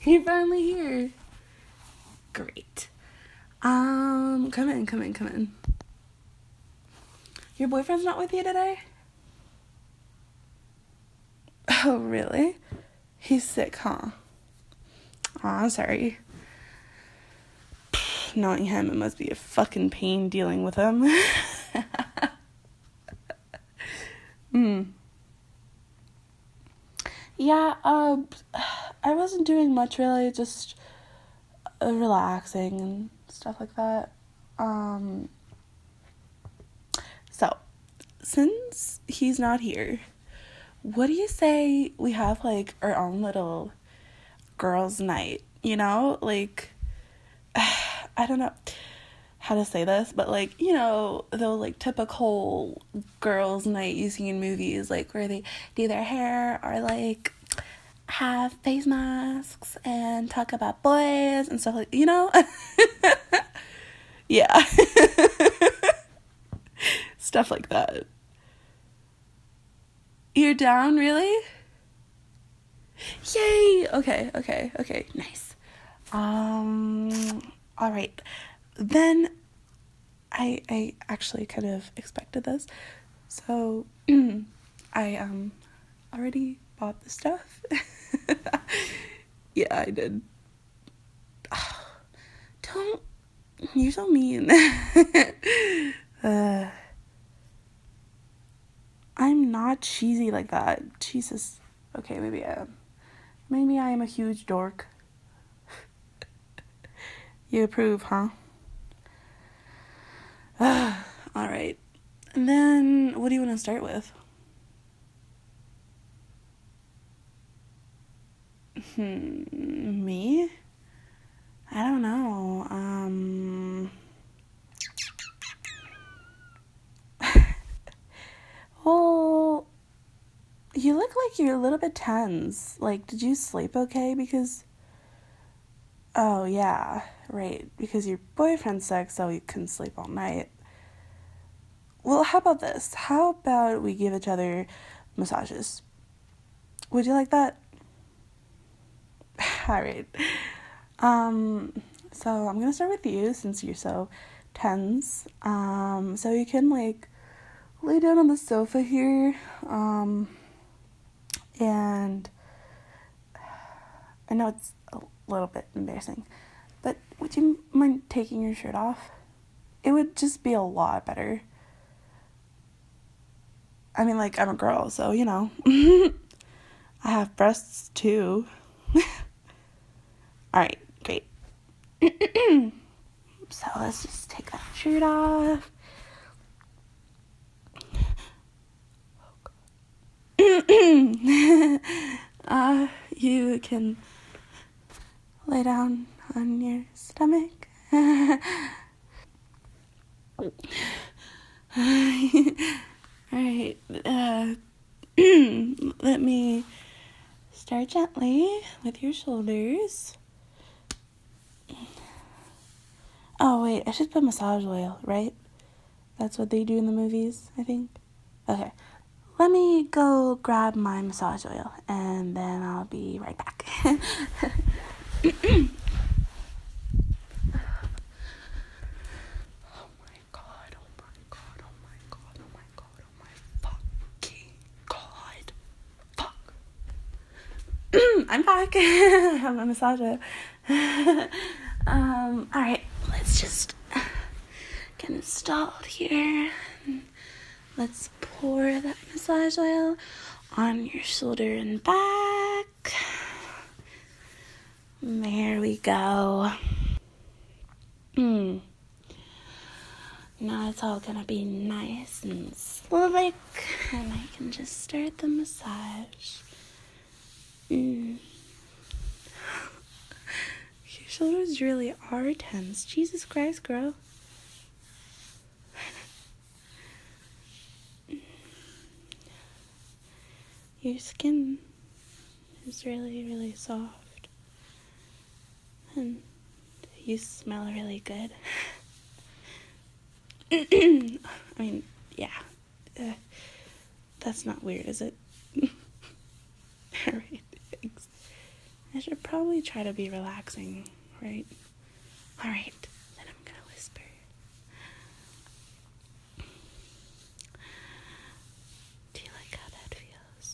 You're finally here. Great. Come in. Your boyfriend's not with you today? Oh, really? He's sick, huh? Aw, sorry. Knowing him, it must be a fucking pain dealing with him. Yeah, I wasn't doing much really, just relaxing and stuff like that. So, since he's not here, what do you say we have, like, our own little girls' night, you know? Like, I don't know how to say this, but, like, you know, those, like, typical girls' night you see in movies, like, where they do their hair or, like, have face masks and talk about boys and stuff like, you know? Yeah. Stuff like that. You're down, really? Yay! Okay, nice. All right. Then I actually kind of expected this. So, I already bought the stuff. Yeah, I did. Don't, you're so mean. I'm not cheesy like that. Jesus. Okay, maybe I am. Maybe I am a huge dork. You approve, huh? Alright. And then, what do you want to start with? Me? I don't know. Well, you look like you're a little bit tense. Like, did you sleep okay? Because, oh, yeah, right. Because your boyfriend's sick, so you couldn't sleep all night. Well, how about this? How about we give each other massages? Would you like that? All right. So I'm gonna start with you since you're so tense. So you can, like, lay down on the sofa here. And I know it's a little bit embarrassing, but would you mind taking your shirt off? It would just be a lot better. I mean, like, I'm a girl, so, you know. I have breasts, too. Alright, great. So, let's just take that shirt off. You can lay down on your stomach. Alright, let me start gently with your shoulders. Oh, wait, I should put massage oil, right? That's what they do in the movies, I think. Okay, let me go grab my massage oil, and then I'll be right back. I'm back. I have my massager. Alright, let's just get installed here. Let's pour that massage oil on your shoulder and back. There we go. Now it's all gonna be nice and slick, and I can just start the massage. Your shoulders really are tense. Jesus Christ, girl. Your skin is really, really soft. And you smell really good. I mean, yeah. That's not weird, is it? Alright, thanks. I should probably try to be relaxing, right? Alright, then I'm gonna whisper. Do you like how that feels?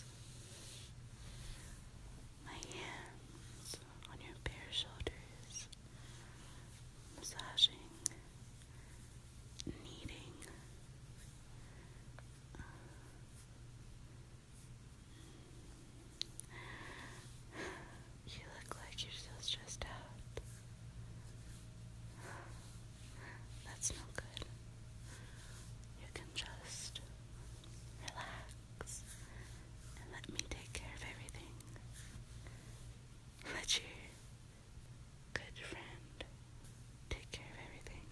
My hands on your bare shoulders, massaging, kneading. You look like you're so stressed out. That's no good. You can just relax and let me take care of everything. Let your good friend take care of everything.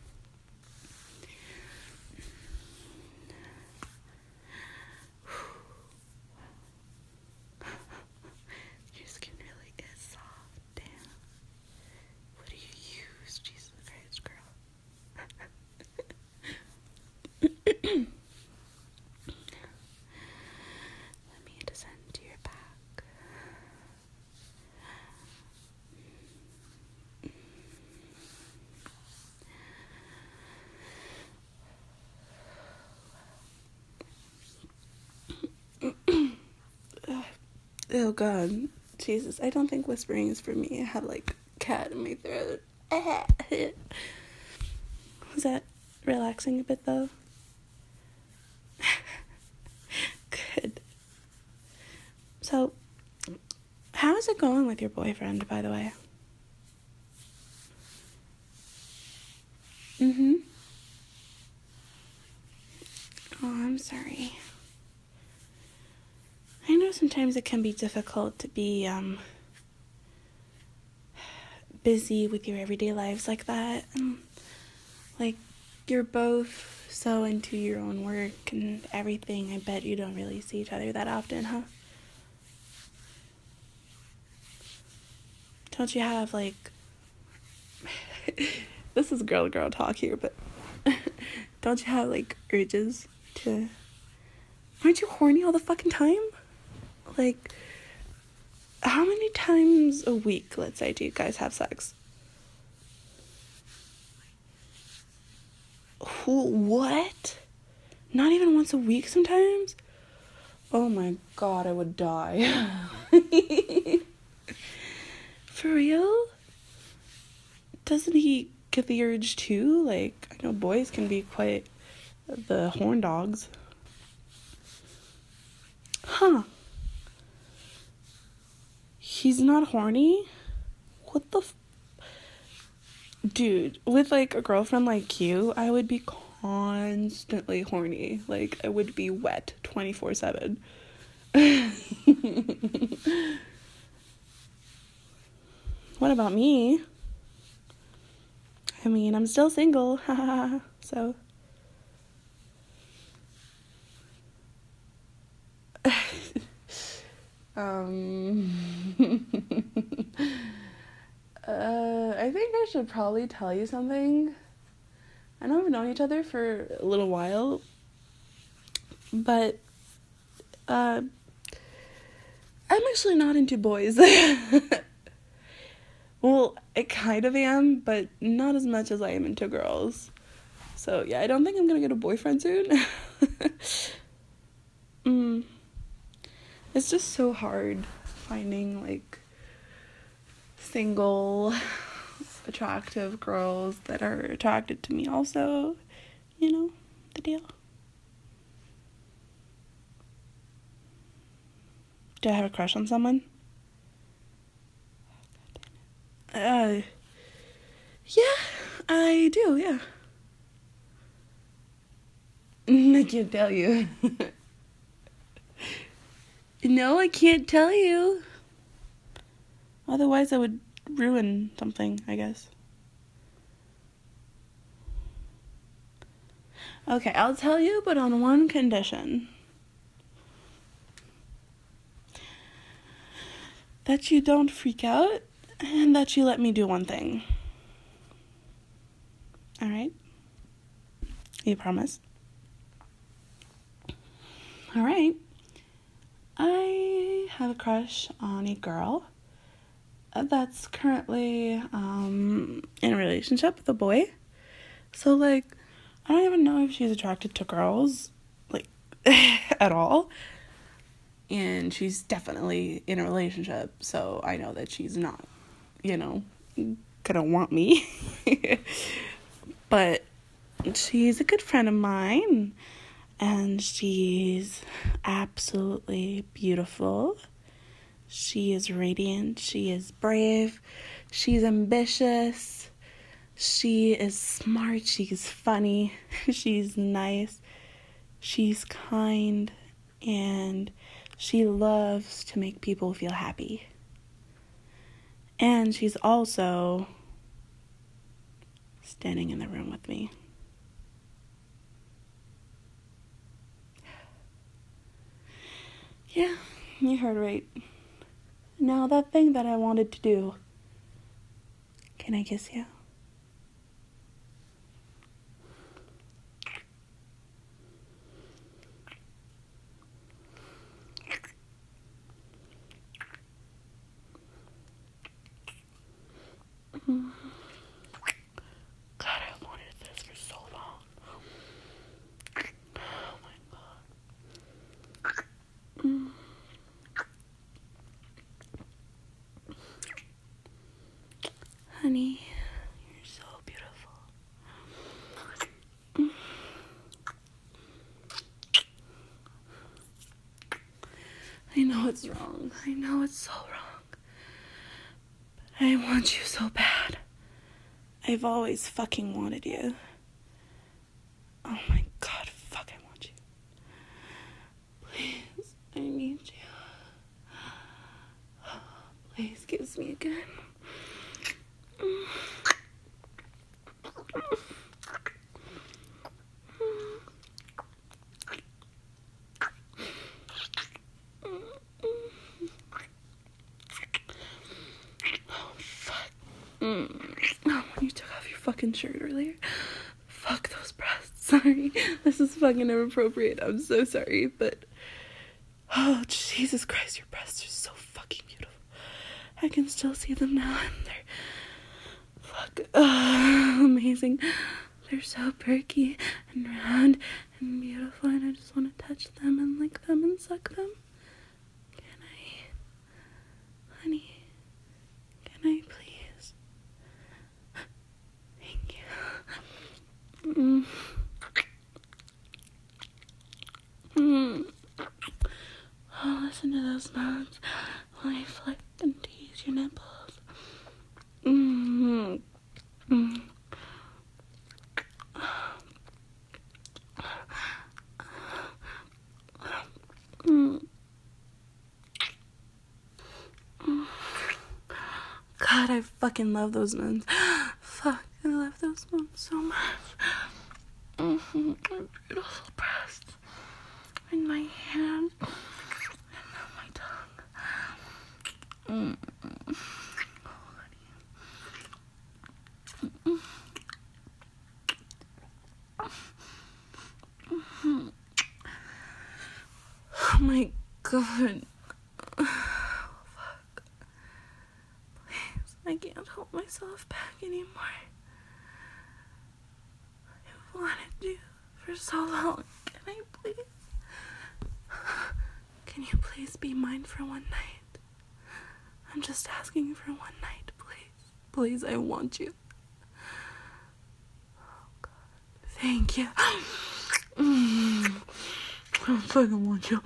Your skin really is soft. Damn. What do you use? Jesus Christ, girl. Let me descend to your back. Oh God, Jesus, I don't think whispering is for me. I have like cat in my throat. Was that relaxing a bit though? Good. So, how is it going with your boyfriend, by the way? Oh, I'm sorry. I know sometimes it can be difficult to be, busy with your everyday lives like that. Like, you're both so into your own work and everything. I bet you don't really see each other that often, huh? Don't you have, like... This is girl talk here, but... Don't you have, like, urges to... Aren't you horny all the fucking time? Like... How many times a week, let's say, do you guys have sex? What? Not even once a week sometimes? Oh my God, I would die. For real? Doesn't he get the urge too? Like, I know boys can be quite the horn dogs. Huh. He's not horny? What the Dude, with, like, a girlfriend like you, I would be constantly horny. Like, I would be wet 24/7. What about me? I mean, I'm still single, so... I think I should probably tell you something. I know we've known each other for a little while, but, I'm actually not into boys. Well, I kind of am, but not as much as I am into girls. So, yeah, I don't think I'm gonna get a boyfriend soon. It's just so hard finding, like, single, attractive girls that are attracted to me also. You know, the deal. Do I have a crush on someone? Yeah, I do, yeah. I can't tell you. No, I can't tell you. Otherwise, I would ruin something, I guess. Okay, I'll tell you, but on one condition. That you don't freak out, and that you let me do one thing. Alright? You promise? Alright. I have a crush on a girl that's currently in a relationship with a boy. So, like, I don't even know if she's attracted to girls, like, at all. And she's definitely in a relationship, so I know that she's not, gonna want me. But she's a good friend of mine, and she's absolutely beautiful. She is radiant, she is brave, she's ambitious, she is smart, she's funny, she's nice, she's kind, and she loves to make people feel happy. And she's also standing in the room with me. Yeah, you heard right. Now that thing that I wanted to do. Can I kiss you? God, I wanted this for so long. Oh my God. Honey, you're so beautiful. I know it's wrong. I know it's so wrong. But I want you so bad. I've always fucking wanted you. Oh my God, fuck, I want you. Please, I need you. Please kiss me again. Oh, fuck. Oh, when you took off your fucking shirt earlier. Fuck those breasts. Sorry. This is fucking inappropriate. I'm so sorry, but... Oh, Jesus Christ, your breasts are so fucking beautiful. I can still see them now, and they're... Fuck. Amazing. They're so perky and round and beautiful, and I just want to touch them and lick them and suck them. Can I? Honey, can I please? Thank you. Oh, listen to those moans while I flick and tease your nipples. God, I fucking love those moons. Fuck, I love those moons so much. My beautiful breasts. In my hand. And on my tongue. Oh my God. Fuck. Please, I can't hold myself back anymore. I've wanted you for so long. Can I please? Can you please be mine for one night? I'm just asking for one night, please. Please, I want you. Oh, God. Thank you. I fucking want you.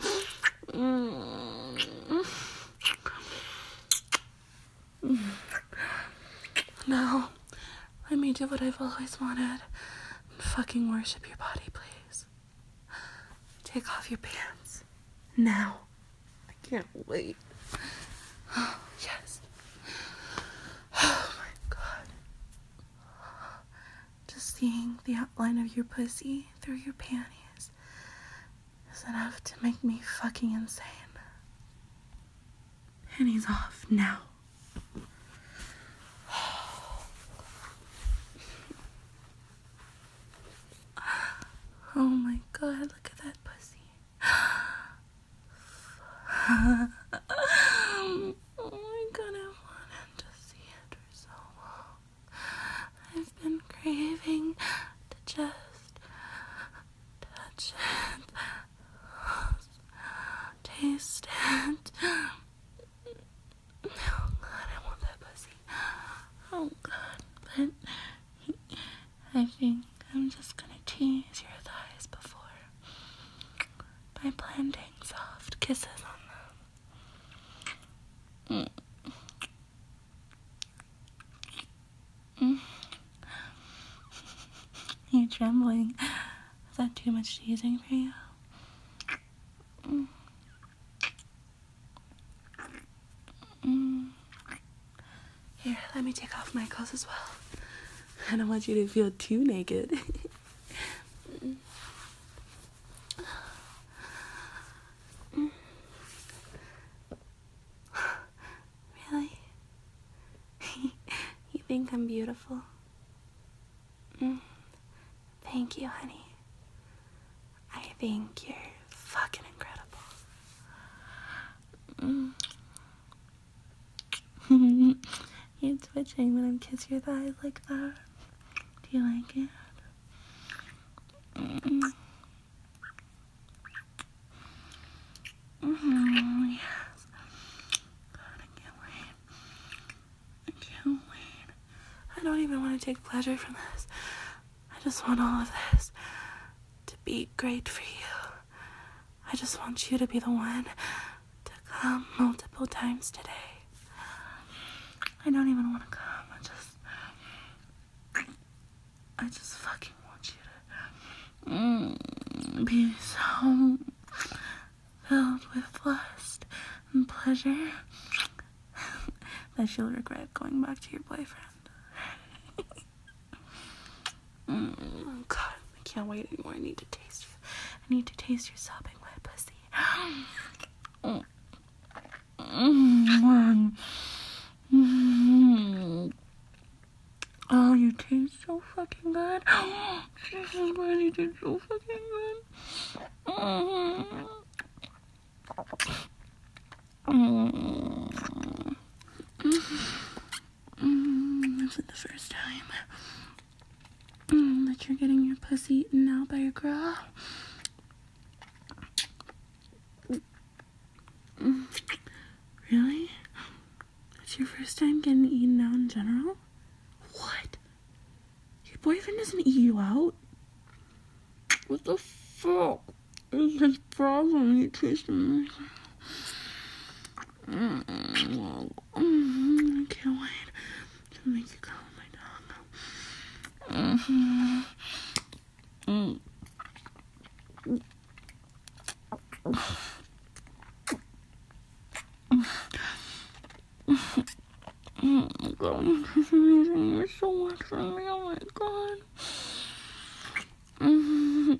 Now, let me do what I've always wanted and fucking worship your body, please. Take off your pants. Now. I can't wait. Oh, yes. Oh my God. Just seeing the outline of your pussy through your panties is enough to make me fucking insane. Panties off now. Oh my God, look at that pussy. Oh my God, I want it. I think I'm just gonna tease your thighs before by planting soft kisses on them. You're trembling. Is that too much teasing for you? Here, let me take off my clothes as well. I don't want you to feel too naked. Really? You think I'm beautiful? Thank you, honey. I think you're fucking incredible. You're twitching when I kiss your thighs like that. Do you like it? Yes. God, I can't wait. I can't wait. I don't even want to take pleasure from this. I just want all of this to be great for you. I just want you to be the one to come multiple times today. I don't even want to come. I just fucking want you to be so filled with lust and pleasure that you'll regret going back to your boyfriend. Oh God, I can't wait anymore. I need to taste you. I need to taste your sopping wet pussy. Oh, you taste so fucking good. Jesus, man, you taste so fucking good. This is the first time that you're getting your pussy eaten out by your girl. Really? It's your first time getting eaten out in general? What? Your boyfriend doesn't eat you out? What the fuck is his problem? You taste amazing. I can't wait to make you come on my tongue. Oh my God, this is amazing. You're so much for me. Oh my God. Oh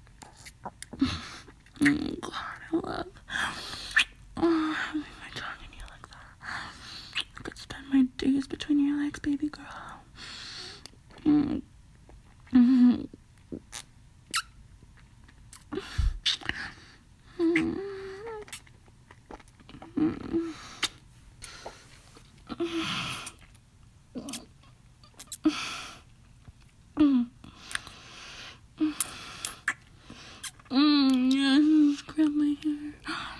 God, I love having my tongue in you like that. I could spend my days between your legs, baby girl. Yes, grab my hair.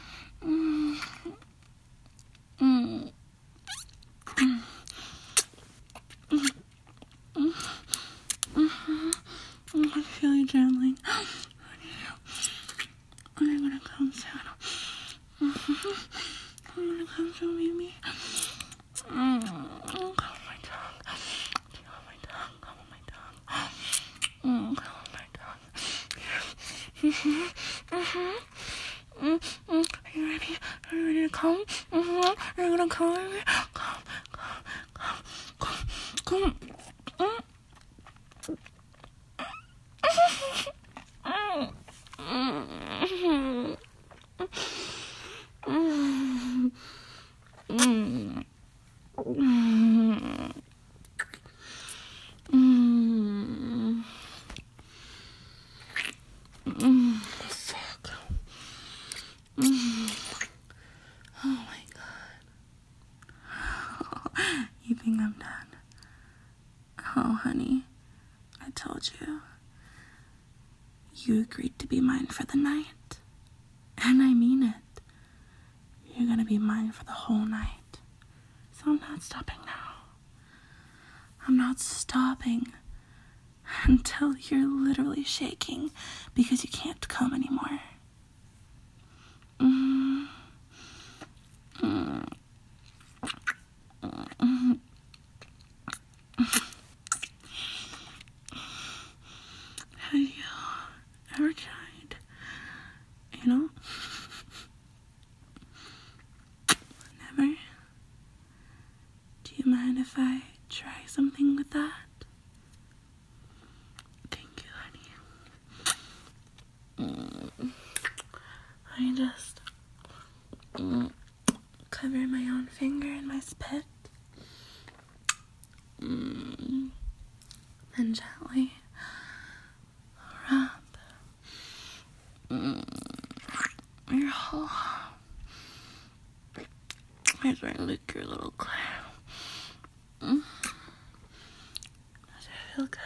I feel you trembling. I'm gonna come soon. I'm gonna come soon, baby. Come on my tongue. Come on my tongue. Come on my tongue. Come on my tongue. Are you ready? Are you ready to come? Are you gonna come, baby? Come. Fuck. Oh my God. You think I'm done? Oh, honey, I told you. You agreed to be mine for the night. And I mean it. You're gonna be mine for the whole night. So I'm not stopping now. I'm not stopping until you're literally shaking because you can't come anymore. Have you ever tried, Never? Do you mind if I try something with that? Thank you, honey. I just cover my own finger in my spit. And gently rub your whole. I try to lick your little clam. Does it feel good?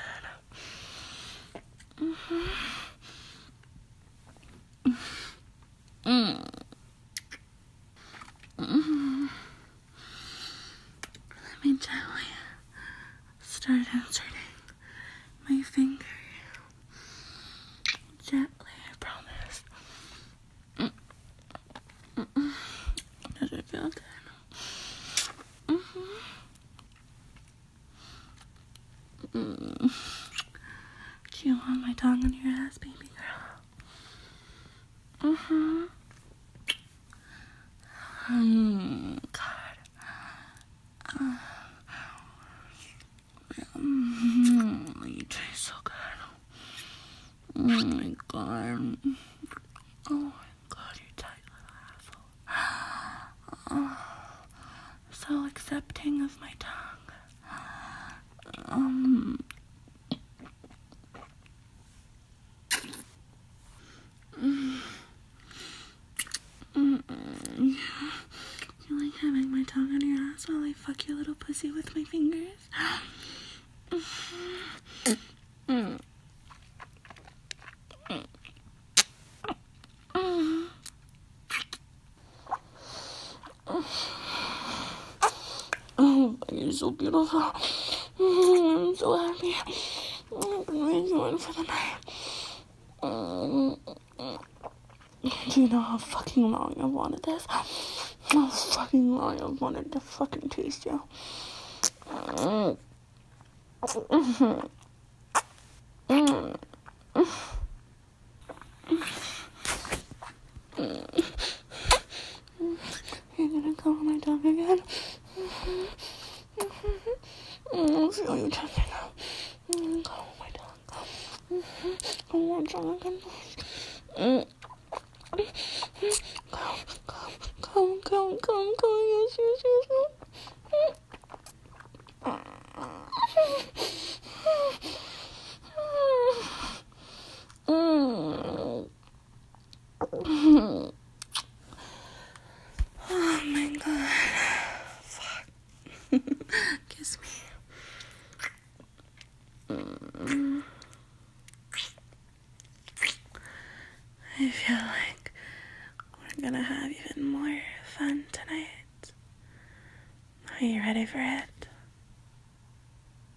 Let me gently start inserting my finger. Gently, I promise. Does it feel good? Do you want my tongue on your ass, baby girl? God. You taste so good. Oh my God. Oh my God, you tight little asshole. So accepting of my tongue. You like having my tongue on your ass while I fuck your little pussy with my fingers? Oh, you're so beautiful. I'm so happy. I've been waiting on for the night. Do you know how fucking long I've wanted this? How fucking long I've wanted to fucking taste you. You're gonna come on my tongue again? I'll feel you touching now. Come on my tongue. Come on my tongue again. Come, yes. Oh my God. Fuck. Kiss me. I feel like we're gonna have even more fun tonight. Are you ready for it?